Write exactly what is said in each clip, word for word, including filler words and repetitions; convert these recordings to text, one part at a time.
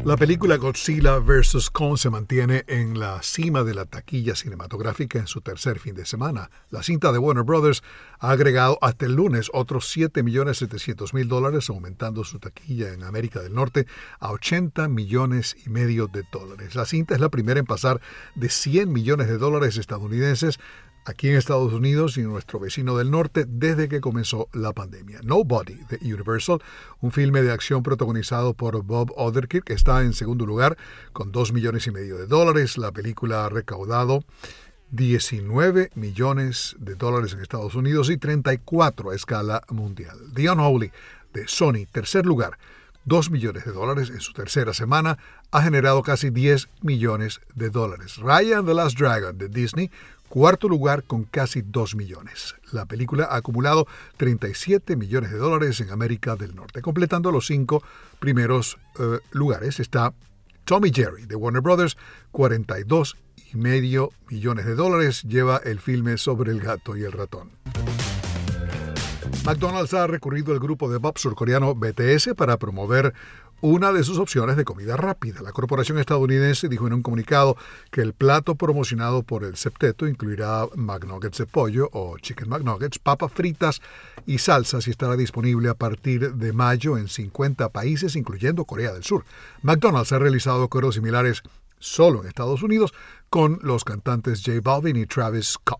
La película Godzilla versus. Kong se mantiene en la cima de la taquilla cinematográfica en su tercer fin de semana. La cinta de Warner Brothers ha agregado hasta el lunes otros siete millones setecientos mil dólares, aumentando su taquilla en América del Norte a ochenta millones y medio de dólares. La cinta es la primera en pasar de cien millones de dólares estadounidenses aquí en Estados Unidos y en nuestro vecino del norte desde que comenzó la pandemia. Nobody, de Universal, un filme de acción protagonizado por Bob Odenkirk, está en segundo lugar con dos millones y medio de dólares. La película ha recaudado diecinueve millones de dólares en Estados Unidos y treinta y cuatro a escala mundial. The Unholy, de Sony, tercer lugar, dos millones de dólares en su tercera semana, ha generado casi diez millones de dólares. Raya and the Last Dragon, de Disney, cuarto lugar con casi dos millones. La película ha acumulado treinta y siete millones de dólares en América del Norte. Completando los cinco primeros uh, lugares está Tom y Jerry, de Warner Brothers, cuarenta y dos y medio millones de dólares lleva el filme sobre el gato y el ratón. McDonald's ha recurrido al grupo de pop surcoreano B T S para promover una de sus opciones de comida rápida. La corporación estadounidense dijo en un comunicado que el plato promocionado por el septeto incluirá McNuggets de pollo o Chicken McNuggets, papas fritas y salsas y estará disponible a partir de mayo en cincuenta países, incluyendo Corea del Sur. McDonald's ha realizado acuerdos similares solo en Estados Unidos con los cantantes J Balvin y Travis Scott.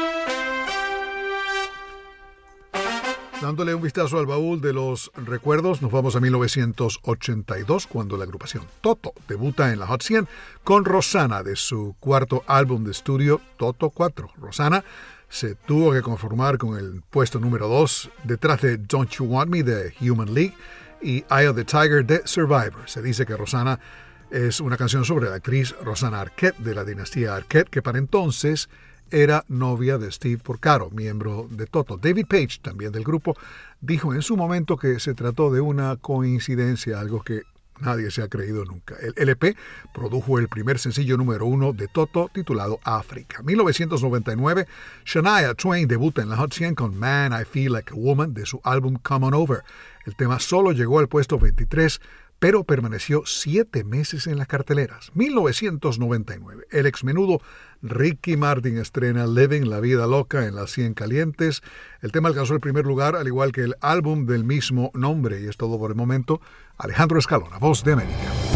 Dándole un vistazo al baúl de los recuerdos, nos vamos a mil novecientos ochenta y dos, cuando la agrupación Toto debuta en la Hot cien con Rosanna de su cuarto álbum de estudio, Toto cuatro. Rosanna se tuvo que conformar con el puesto número dos, detrás de Don't You Want Me de Human League y Eye of the Tiger de Survivor. Se dice que Rosanna es una canción sobre la actriz Rosanna Arquette de la dinastía Arquette, que para entonces era novia de Steve Porcaro, miembro de Toto. David Page, también del grupo, dijo en su momento que se trató de una coincidencia, algo que nadie se ha creído nunca. El L P produjo el primer sencillo número uno de Toto, titulado África. mil novecientos noventa y nueve, Shania Twain debuta en la Hot cien con Man, I Feel Like a Woman de su álbum Come On Over. El tema solo llegó al puesto veintitrés, pero permaneció siete meses en las carteleras. mil novecientos noventa y nueve, el exmenudo Ricky Martin estrena Living la Vida Loca en las cien calientes. El tema alcanzó el primer lugar, al igual que el álbum del mismo nombre, y es todo por el momento. Alejandro Escalona, Voz de América.